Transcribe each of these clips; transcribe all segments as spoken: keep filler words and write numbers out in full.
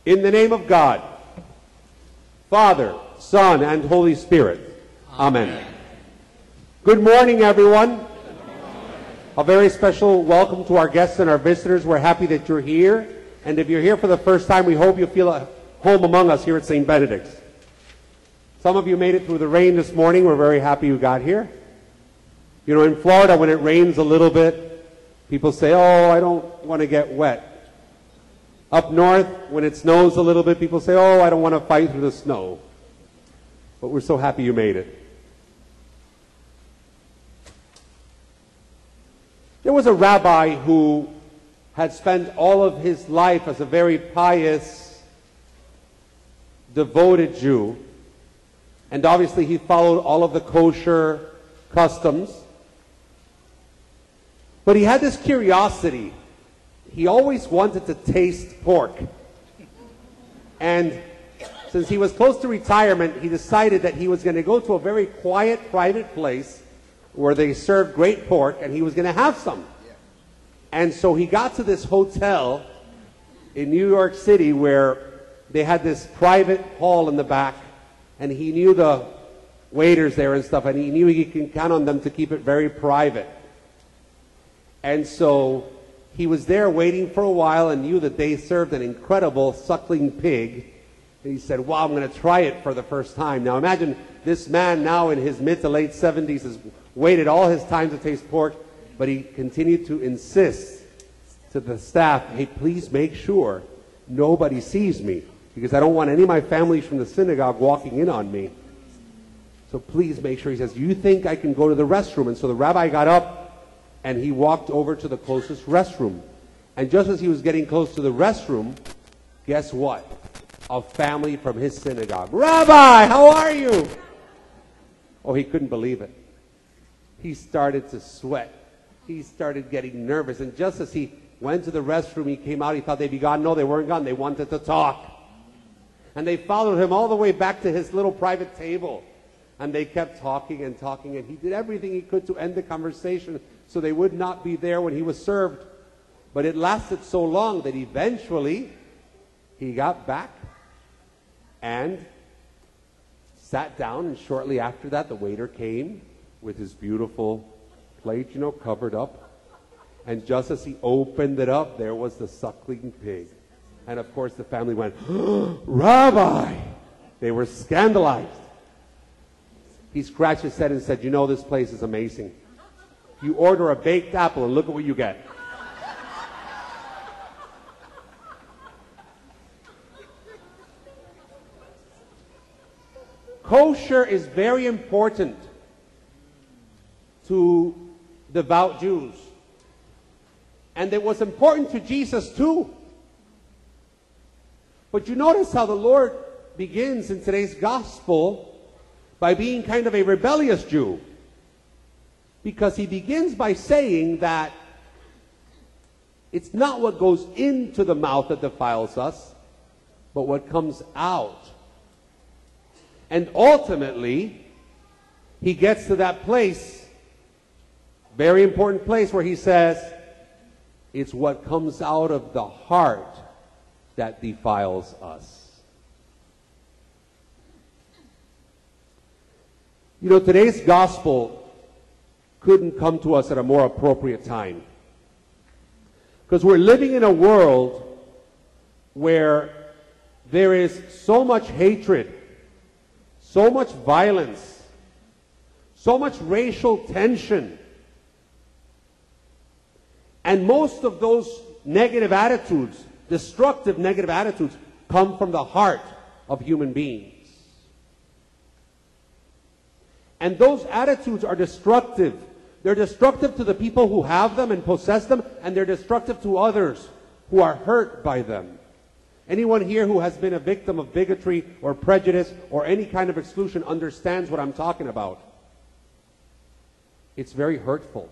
In the name of God, Father, Son, and Holy Spirit. Amen. Amen. Good morning, everyone. Good morning. A very special welcome to our guests and our visitors. We're happy that you're here. And if you're here for the first time, we hope you feel at home among us here at Saint Benedict's. Some of you made it through the rain this morning. We're very happy you got here. You know, in Florida, when it rains a little bit, people say, oh, I don't want to get wet. Up north, when it snows a little bit, people say, oh, I don't want to fight through the snow. But we're so happy you made it. There was a rabbi who had spent all of his life as a very pious, devoted Jew. And obviously he followed all of the kosher customs. But he had this curiosity. He always wanted to taste pork. And since he was close to retirement, he decided that he was going to go to a very quiet, private place where they served great pork, and he was going to have some. Yeah. And so he got to this hotel in New York City where they had this private hall in the back, and he knew the waiters there and stuff, and he knew he could count on them to keep it very private. And so he was there waiting for a while and knew that they served an incredible suckling pig. And he said, wow, I'm going to try it for the first time. Now imagine this man now in his mid to late seventies has waited all his time to taste pork, but he continued to insist to the staff, hey, please make sure nobody sees me, because I don't want any of my family from the synagogue walking in on me. So please make sure. He says, do you think I can go to the restroom? And so the rabbi got up and he walked over to the closest restroom. And just as he was getting close to the restroom, guess what? A family from his synagogue. Rabbi, how are you? Oh, he couldn't believe it. He started to sweat. He started getting nervous. And just as he went to the restroom, he came out, he thought they'd be gone. No, they weren't gone. They wanted to talk. And they followed him all the way back to his little private table. And they kept talking and talking, and he did everything he could to end the conversation so they would not be there when he was served. But it lasted so long that eventually he got back and sat down, and shortly after that the waiter came with his beautiful plate, you know, covered up. And just as he opened it up, there was the suckling pig. And of course the family went, oh, Rabbi! They were scandalized. He scratched his head and said, you know, this place is amazing. You order a baked apple and look at what you get. Kosher is very important to devout Jews. And it was important to Jesus too. But you notice how the Lord begins in today's gospel by being kind of a rebellious Jew. Because he begins by saying that it's not what goes into the mouth that defiles us, but what comes out. And ultimately, he gets to that place, very important place, where he says, it's what comes out of the heart that defiles us. You know, today's gospel couldn't come to us at a more appropriate time. Because we're living in a world where there is so much hatred, so much violence, so much racial tension. And most of those negative attitudes, destructive negative attitudes, come from the heart of human beings. And those attitudes are destructive. They're destructive to the people who have them and possess them, and they're destructive to others who are hurt by them. Anyone here who has been a victim of bigotry or prejudice or any kind of exclusion understands what I'm talking about. It's very hurtful.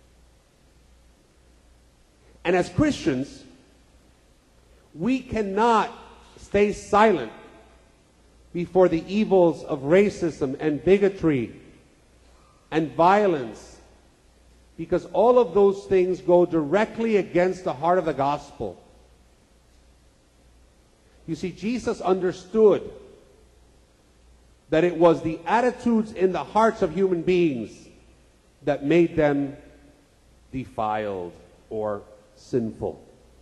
And as Christians, we cannot stay silent before the evils of racism and bigotry and violence, because all of those things go directly against the heart of the gospel. You see, Jesus understood that it was the attitudes in the hearts of human beings that made them defiled or sinful.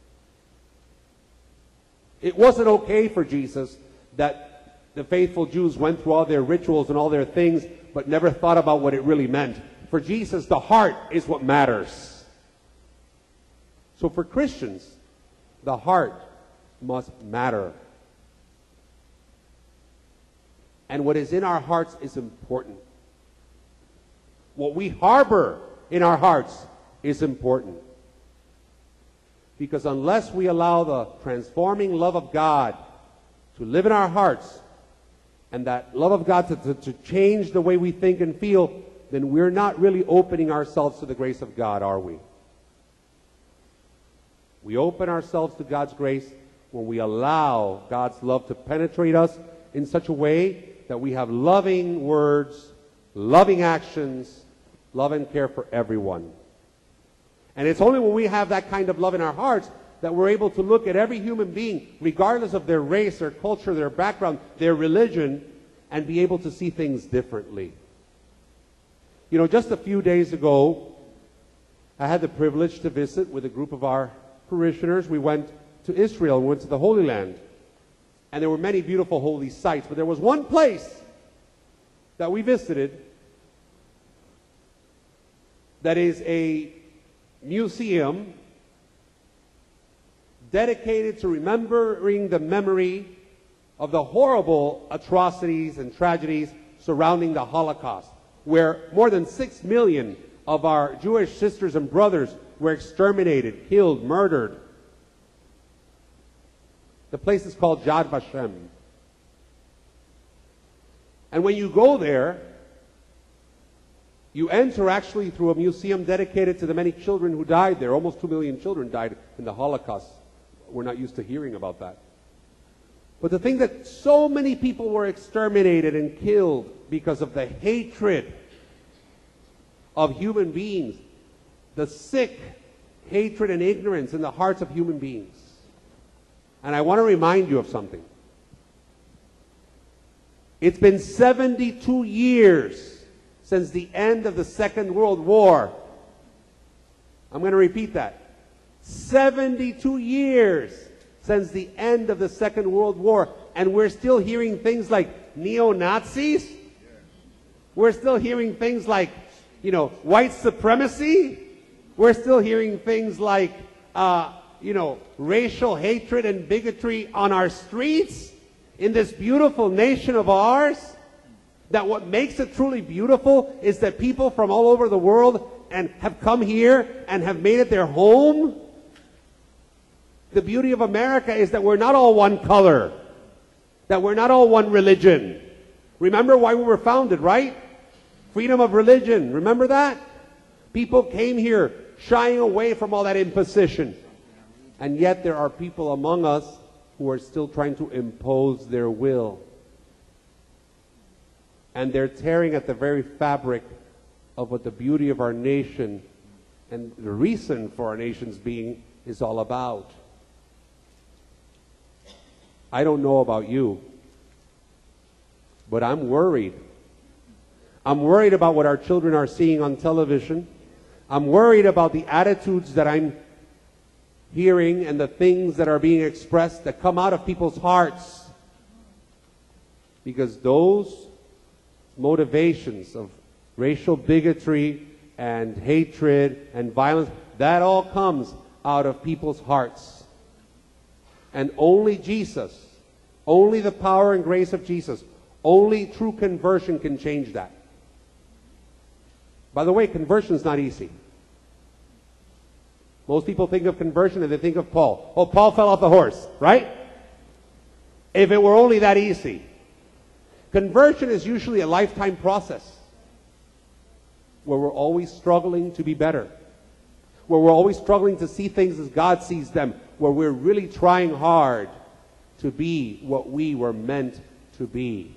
It wasn't okay for Jesus that the faithful Jews went through all their rituals and all their things, but never thought about what it really meant. For Jesus, the heart is what matters. So for Christians, the heart must matter. And what is in our hearts is important. What we harbor in our hearts is important. Because unless we allow the transforming love of God to live in our hearts, and that love of God to, to, to change the way we think and feel, then we're not really opening ourselves to the grace of God, are we? We open ourselves to God's grace when we allow God's love to penetrate us in such a way that we have loving words, loving actions, love and care for everyone. And it's only when we have that kind of love in our hearts that we're able to look at every human being, regardless of their race, their culture, their background, their religion, and be able to see things differently. You know, just a few days ago, I had the privilege to visit with a group of our parishioners. We went to Israel, we went to the Holy Land. And there were many beautiful holy sites, but there was one place that we visited that is a museum dedicated to remembering the memory of the horrible atrocities and tragedies surrounding the Holocaust, where more than six million of our Jewish sisters and brothers were exterminated, killed, murdered. The place is called Yad Vashem. And when you go there, you enter actually through a museum dedicated to the many children who died there. Almost two million children died in the Holocaust. We're not used to hearing about that. But the thing that so many people were exterminated and killed because of the hatred of human beings, the sick hatred and ignorance in the hearts of human beings. And I want to remind you of something. It's been seventy-two years since the end of the Second World War. I'm going to repeat that. seventy-two years since the end of the Second World War. And we're still hearing things like neo-Nazis. We're still hearing things like, you know, white supremacy. We're still hearing things like, uh, you know, racial hatred and bigotry on our streets in this beautiful nation of ours. That what makes it truly beautiful is that people from all over the world and have come here and have made it their home. The beauty of America is that we're not all one color, that we're not all one religion. Remember why we were founded, right? Freedom of religion. Remember that? People came here shying away from all that imposition. And yet there are people among us who are still trying to impose their will. And they're tearing at the very fabric of what the beauty of our nation and the reason for our nation's being is all about. I don't know about you, but I'm worried. I'm worried about what our children are seeing on television. I'm worried about the attitudes that I'm hearing and the things that are being expressed that come out of people's hearts. Because those motivations of racial bigotry and hatred and violence, that all comes out of people's hearts. And only Jesus, only the power and grace of Jesus, only true conversion can change that. By the way, conversion is not easy. Most people think of conversion and they think of Paul. Oh, Paul fell off the horse, right? If it were only that easy. Conversion is usually a lifetime process where we're always struggling to be better, where we're always struggling to see things as God sees them, where we're really trying hard to be what we were meant to be.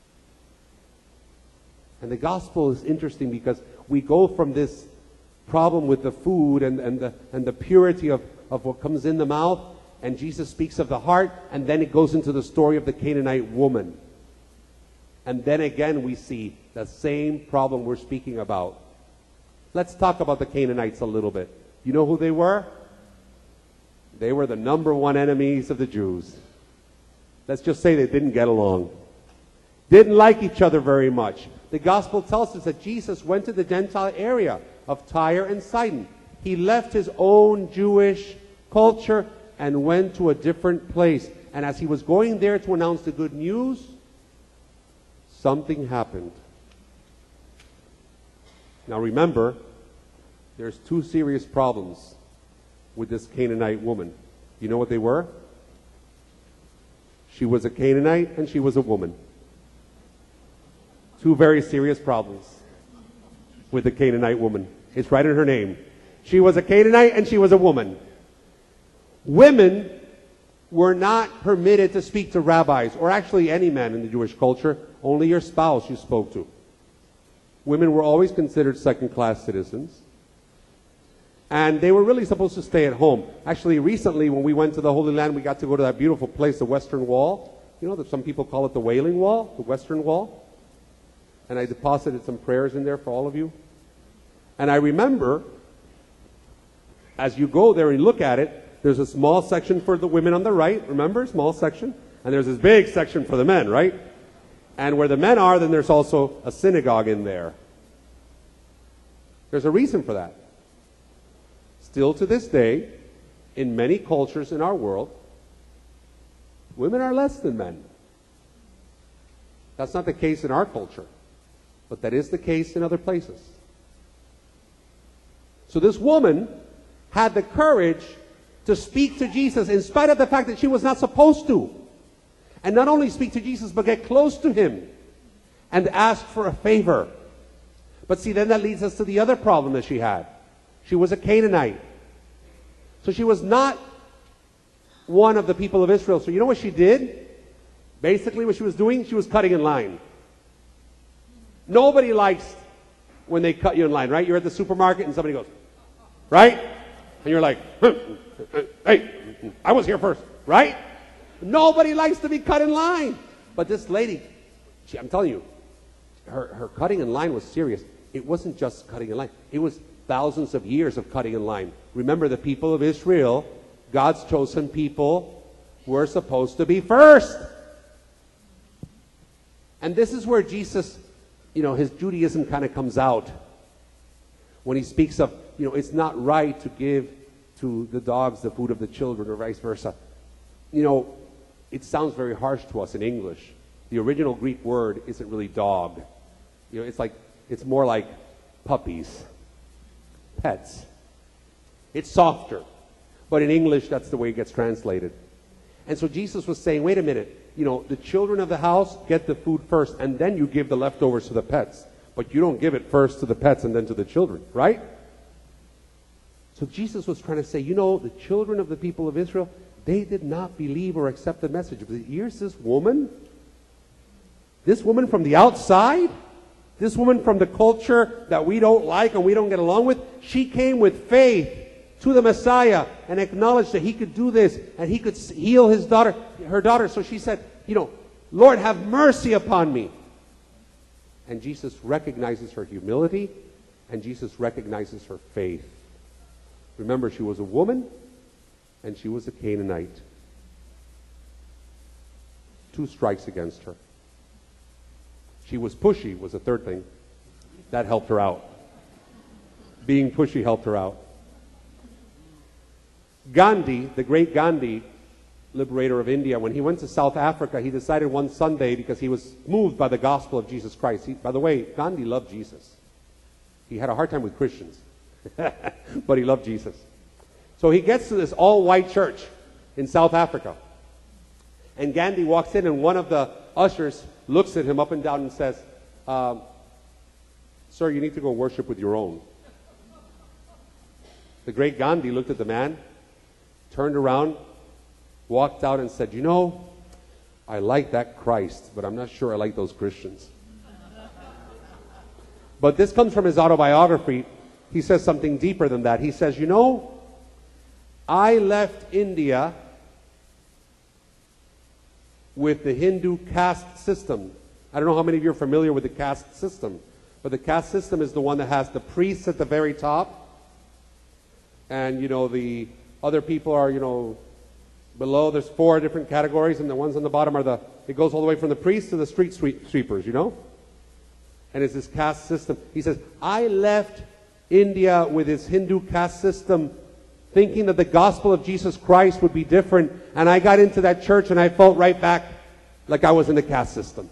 And the gospel is interesting because we go from this problem with the food and, and, the, and the purity of, of what comes in the mouth, and Jesus speaks of the heart, and then it goes into the story of the Canaanite woman. And then again we see the same problem we're speaking about. Let's talk about the Canaanites a little bit. You know who they were? They were the number one enemies of the Jews. Let's just say they didn't get along. Didn't like each other very much. The gospel tells us that Jesus went to the Gentile area of Tyre and Sidon. He left his own Jewish culture and went to a different place. And as he was going there to announce the good news, something happened. Now remember, there's two serious problems with this Canaanite woman. You know what they were? She was a Canaanite and she was a woman. Two very serious problems with the Canaanite woman. It's right in her name. She was a Canaanite and she was a woman. Women were not permitted to speak to rabbis, or actually any man in the Jewish culture. Only your spouse you spoke to. Women were always considered second-class citizens. And they were really supposed to stay at home. Actually, recently when we went to the Holy Land, we got to go to that beautiful place, the Western Wall. You know that some people call it the Wailing Wall, the Western Wall. And I deposited some prayers in there for all of you. And I remember, as you go there and look at it, there's a small section for the women on the right, remember, small section? And there's this big section for the men, right? And where the men are, then there's also a synagogue in there. There's a reason for that. Still to this day, in many cultures in our world, women are less than men. That's not the case in our culture, but that is the case in other places. So this woman had the courage to speak to Jesus in spite of the fact that she was not supposed to. And not only speak to Jesus, but get close to him and ask for a favor. But see, then that leads us to the other problem that she had. She was a Canaanite. So she was not one of the people of Israel. So you know what she did? Basically what she was doing, she was cutting in line. Nobody likes when they cut you in line, right? You're at the supermarket and somebody goes, right? And you're like, hey, I was here first, right? Nobody likes to be cut in line. But this lady, she, I'm telling you, her, her cutting in line was serious. It wasn't just cutting in line. It was thousands of years of cutting in line. Remember, the people of Israel, God's chosen people, were supposed to be first. And this is where Jesus, you know, his Judaism kind of comes out. When he speaks of, you know, it's not right to give to the dogs the food of the children or vice versa. You know, it sounds very harsh to us in English. The original Greek word isn't really dog. You know, it's like, it's more like puppies, pets. It's softer. But in English, that's the way it gets translated. And so Jesus was saying, wait a minute, you know, the children of the house get the food first, and then you give the leftovers to the pets. But you don't give it first to the pets and then to the children, right? So Jesus was trying to say, you know, the children of the people of Israel, they did not believe or accept the message. But here's this woman, this woman from the outside, this woman from the culture that we don't like and we don't get along with, she came with faith to the Messiah and acknowledged that he could do this and he could heal his daughter, her daughter. So she said, you know, Lord, have mercy upon me. And Jesus recognizes her humility and Jesus recognizes her faith. Remember, she was a woman and she was a Canaanite. Two strikes against her. She was pushy was the third thing. That helped her out. Being pushy helped her out. Gandhi, the great Gandhi, liberator of India, when he went to South Africa, he decided one Sunday, because he was moved by the gospel of Jesus Christ. He, by the way, Gandhi loved Jesus. He had a hard time with Christians, but he loved Jesus. So he gets to this all-white church in South Africa. And Gandhi walks in, and one of the ushers looks at him up and down and says, um, sir, you need to go worship with your own. The great Gandhi looked at the man, turned around, walked out and said, you know, I like that Christ, but I'm not sure I like those Christians. But this comes from his autobiography. He says something deeper than that. He says, you know, I left India with the Hindu caste system. I don't know how many of you are familiar with the caste system, but the caste system is the one that has the priests at the very top, and, you know, the other people are, you know, below. There's four different categories, and the ones on the bottom are the, it goes all the way from the priests to the street sweep, sweepers, you know? And it's this caste system. He says, I left India with its Hindu caste system thinking that the gospel of Jesus Christ would be different, and I got into that church and I felt right back like I was in the caste system.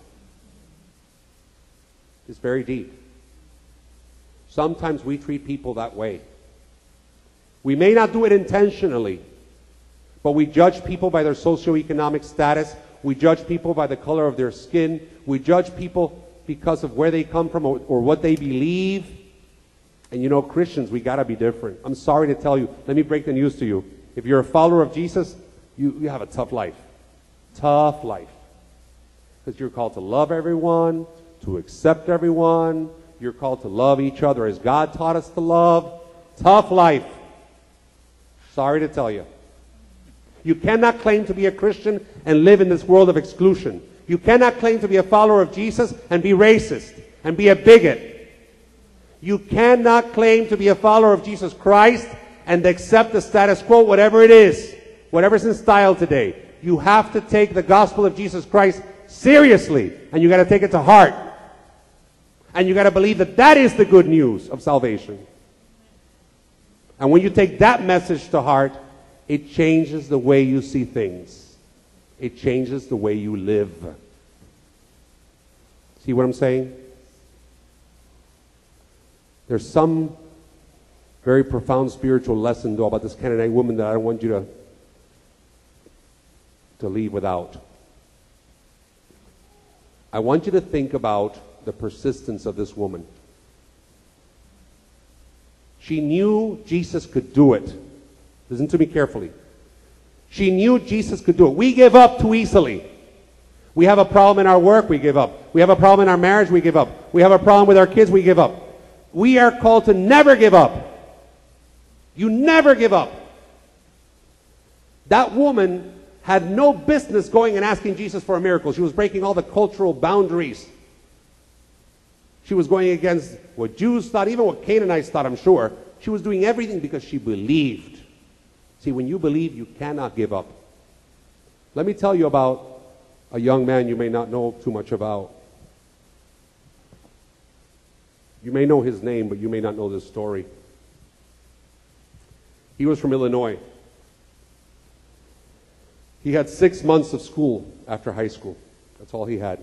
It's very deep. Sometimes we treat people that way. We may not do it intentionally, but we judge people by their socioeconomic status. We judge people by the color of their skin. We judge people because of where they come from or, or what they believe. And you know, Christians, we got to be different. I'm sorry to tell you. Let me break the news to you. If you're a follower of Jesus, you, you have a tough life. Tough life. Because you're called to love everyone, to accept everyone. You're called to love each other as God taught us to love. Tough life. Sorry to tell you. You cannot claim to be a Christian and live in this world of exclusion. You cannot claim to be a follower of Jesus and be racist and be a bigot. You cannot claim to be a follower of Jesus Christ and accept the status quo, whatever it is, whatever's in style today. You have to take the gospel of Jesus Christ seriously, and you got to take it to heart. And you got to believe that that is the good news of salvation. And when you take that message to heart, it changes the way you see things. It changes the way you live. See what I'm saying? There's some very profound spiritual lesson, though, about this Canaanite woman that I don't want you to, to leave without. I want you to think about the persistence of this woman. She knew Jesus could do it. Listen to me carefully. She knew Jesus could do it. We give up too easily. We have a problem in our work, we give up. We have a problem in our marriage, we give up. We have a problem with our kids, we give up. We are called to never give up. You never give up. That woman had no business going and asking Jesus for a miracle. She was breaking all the cultural boundaries. She was going against what Jews thought, even what Canaanites thought, I'm sure. She was doing everything because she believed. See, when you believe, you cannot give up. Let me tell you about a young man you may not know too much about. You may know his name, but you may not know this story. He was from Illinois. He had six months of school after high school. That's all he had.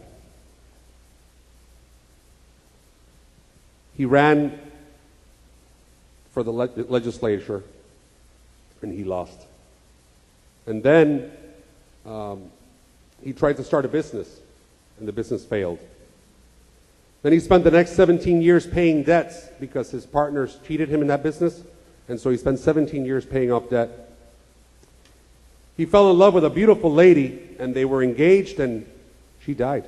He ran for the le- legislature, and he lost. And then um, he tried to start a business, and the business failed. Then he spent the next seventeen years paying debts because his partners cheated him in that business, and so he spent seventeen years paying off debt. He fell in love with a beautiful lady, and they were engaged, and she died.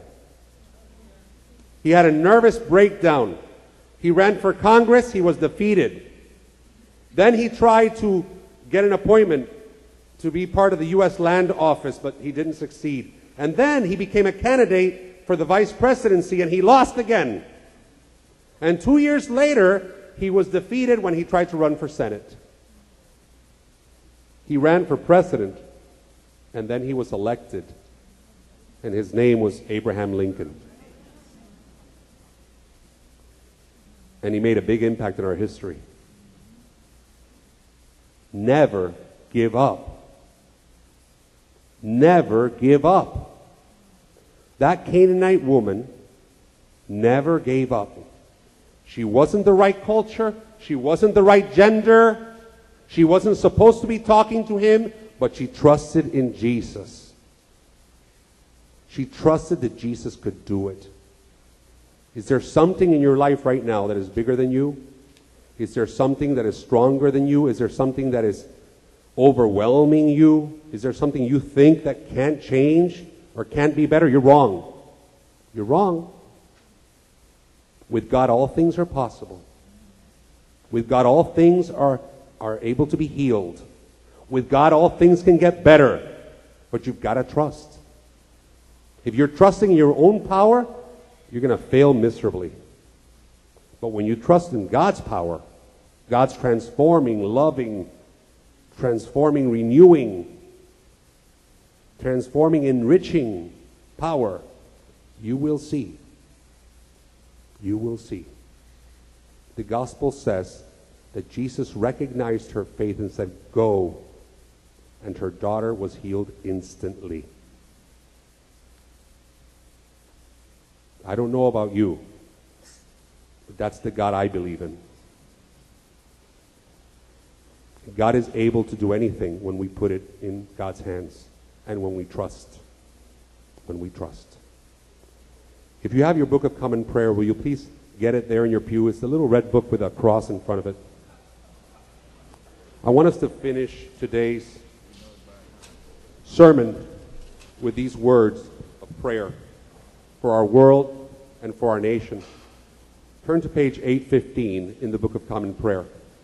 He had a nervous breakdown. He ran for Congress. He was defeated. Then he tried to get an appointment to be part of the U S Land Office, but he didn't succeed. And then he became a candidate for the vice presidency, and he lost again. And two years later, he was defeated when he tried to run for Senate. He ran for president, and then he was elected. And his name was Abraham Lincoln. And he made a big impact in our history. Never give up. Never give up. That Canaanite woman never gave up. She wasn't the right culture. She wasn't the right gender. She wasn't supposed to be talking to him, but she trusted in Jesus. She trusted that Jesus could do it. Is there something in your life right now that is bigger than you? Is there something that is stronger than you? Is there something that is overwhelming you? Is there something you think that can't change or can't be better? You're wrong. You're wrong. With God, all things are possible. With God, all things are, are able to be healed. With God, all things can get better. But you've got to trust. If you're trusting in your own power, you're going to fail miserably. But when you trust in God's power, God's transforming, loving, transforming, renewing, transforming, enriching power, you will see. You will see. The gospel says that Jesus recognized her faith and said, "Go." And her daughter was healed instantly. I don't know about you, but that's the God I believe in. God is able to do anything when we put it in God's hands and when we trust. When we trust. If you have your Book of Common Prayer, will you please get it there in your pew? It's the little red book with a cross in front of it. I want us to finish today's sermon with these words of prayer for our world and for our nation. Turn to page eight fifteen in the Book of Common Prayer.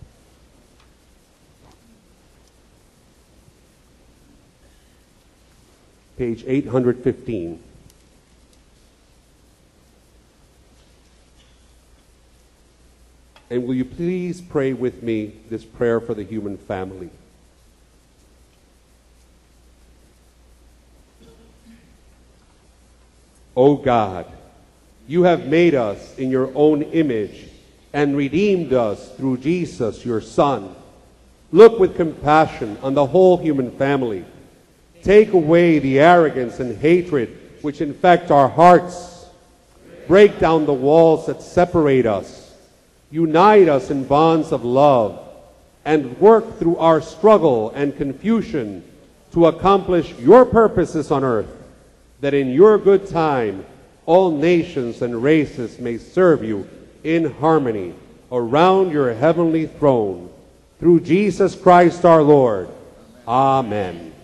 Page eight fifteen. And will you please pray with me this prayer for the human family? O God, you have made us in your own image and redeemed us through Jesus, your Son. Look with compassion on the whole human family. Take away the arrogance and hatred which infect our hearts. Break down the walls that separate us. Unite us in bonds of love, and work through our struggle and confusion to accomplish your purposes on earth, that in your good time all nations and races may serve you in harmony around your heavenly throne. Through Jesus Christ our Lord. Amen.